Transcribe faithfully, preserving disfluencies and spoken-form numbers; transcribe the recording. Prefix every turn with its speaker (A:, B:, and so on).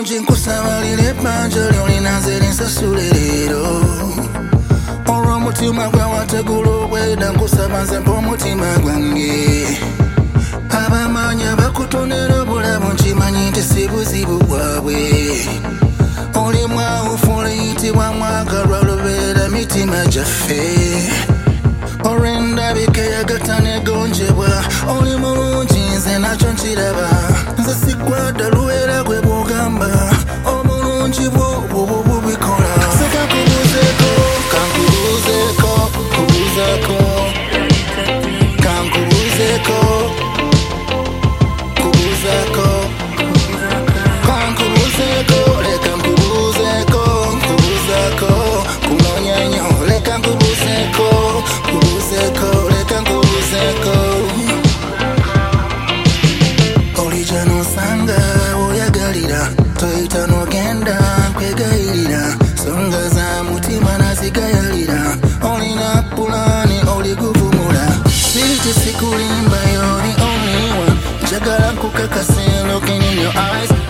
A: bulungi nkusabalira ebbanja lyo linanze linsasule leero olw'omutima gwe wategula obweda nkusaba nze mpa omutima gwange abamanyi abakutonera obulamu nkimanyi nti si buzibu bwabwe oli mwawufu oliyitibwa mwagalwa lubeera mitima gyaffe olw'endabika eyagattanegonjebwa oli mulungi nze nakyo nkiraba nze sikwada lubeera gwe bwogamba omulungi bwo bwobwo bubikola seka kubuuzeeko kankubuuzeeko kubuuzaako kankubuuzeeko kubuuzaako kankubuuzeeko leka nkubuuzeeko nkubuuzaako kunoonya nnyo leka nkubuuzeeko kubuuzeeko leka nkubuuzeeko olijja n'osanga oyagalira toyita n'ogenda nkwegayirira songa za mutima nazigayalira olina pulaani oliguvumula siti sikulimba you're the only one njagala nkukakase looking in your eyes